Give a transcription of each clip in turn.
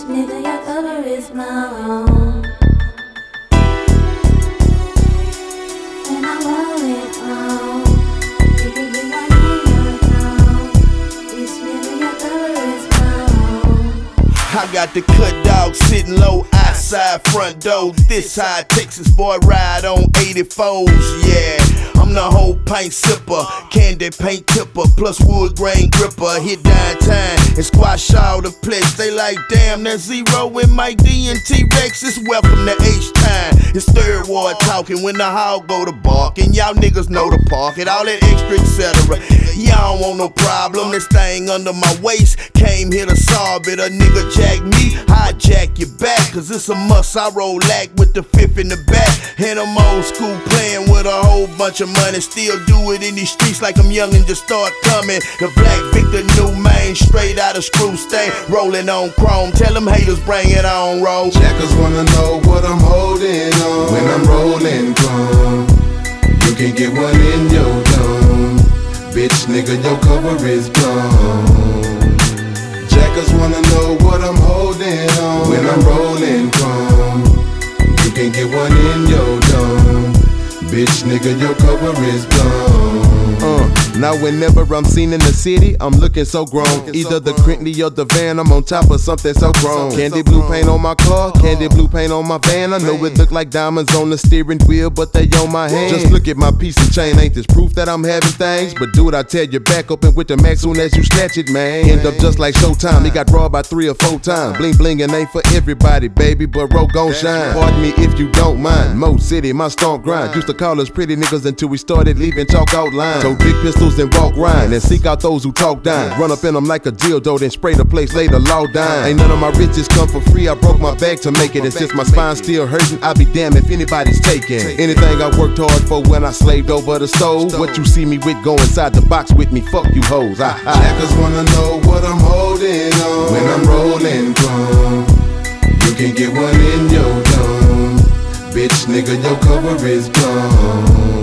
nigga, your cover is blown. When I'm rolling on, you can get one in your throat. Bitch, nigga, your cover is blown. I got the cut dog sitting low outside front door. This high Texas boy ride on 84s, yeah. I'm the whole pint sipper, candy paint tipper, plus wood grain gripper. Hit downtown and squash all the place. They like, damn, that's Zero and Mike D and T-Rex. It's welcome to H-Time. It's third ward talking when the hog go to bark. And y'all niggas know the park and all that extra, etc. Y'all don't want no problem. This thing under my waist came here to solve it. A nigga jack me, hijack your back. Cause it's a must. I roll lack with the fifth in the back. And I'm old school playing with a whole bunch of money. Still do it in these streets like I'm young and just start coming. The Black Victor, new main, straight out of screw stain. Rolling on chrome, tell them haters bring it on, roll. Jackers wanna know what I'm holding on. When I'm rolling chrome, you can get one in your dome. Bitch nigga, your cover is blown. Jackers wanna know what I'm holding on. When I'm rolling chrome, you can get one in your dome. Bitch nigga, your cover is blown. Now whenever I'm seen in the city, I'm looking so grown. Either the Crinkley or the van, I'm on top of something so chrome. Candy blue paint on my car, candy blue paint on my van. I know it look like diamonds on the steering wheel, but they on my hand. Just look at my piece of chain, ain't this proof that I'm having things? But dude, I tell you, back open with the max soon as you snatch it, man. End up just like Showtime, he got robbed by 3 or 4 times. Bling blingin' ain't for everybody, baby, but Ro gon' shine. Pardon me if you don't mind, Mo City, my stomp grind. Used to call us pretty niggas until we started leaving chalk outline. Told big pistols and walk rhyme, and seek out those who talk down. Run up in them like a dildo, then spray the place, lay the law down. Ain't none of my riches come for free, I broke my back to make it. And since my spine's still hurting, I'll be damned if anybody's taking anything I worked hard for when I slaved over the stove. What you see me with, go inside the box with me, fuck you hoes. Jackers wanna know what I'm holding on. When I'm rolling chrome, you can get one in your dome. Bitch nigga, your cover is blown.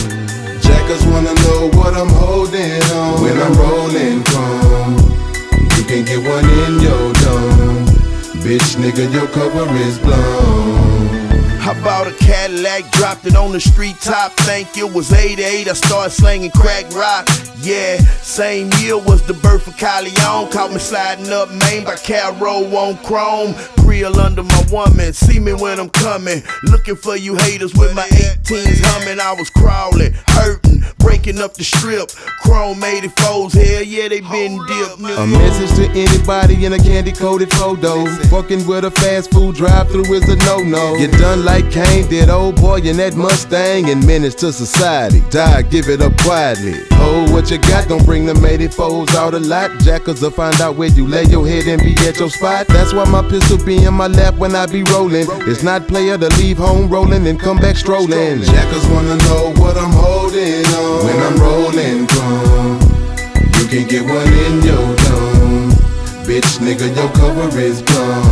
Jackers wanna know what I'm holding on. When I'm rolling chrome, you can get one in your dome. Bitch nigga, your cover is blown. I bought a Cadillac, dropped it on the street top. Think it was 88, I started slinging crack rock. Yeah, same year was the birth of Calion. Caught me sliding up Main by Caro on chrome. Real under my woman, see me when I'm coming. Looking for you haters with my 18s humming. I was crawling, hurting, breaking up the strip. Chrome 84s, hell yeah, they been dipped. A message to anybody in a candy coated photo. Fucking with a fast food drive-thru is a no-no. Get done like Kane did, old boy in that Mustang, and menace to society. Die, give it up quietly. Oh, what you got? Don't bring them 84s out a lot. Jackers will find out where you lay your head and be at your spot. That's why my pistol be in my lap when I be rolling. It's not player to leave home rolling and come back strolling. Jackers wanna know what I'm holding on. When I'm rolling chrome, you can get one in your dome. Bitch nigga, your cover is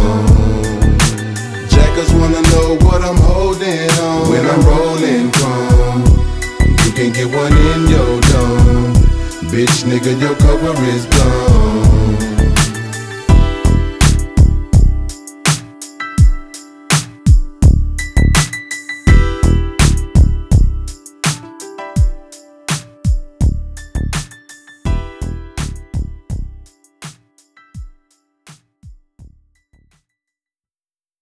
blown. Jackers wanna know what I'm holding on. When I'm rolling chrome, you can get one in your dome. Bitch nigga, your cover is blown.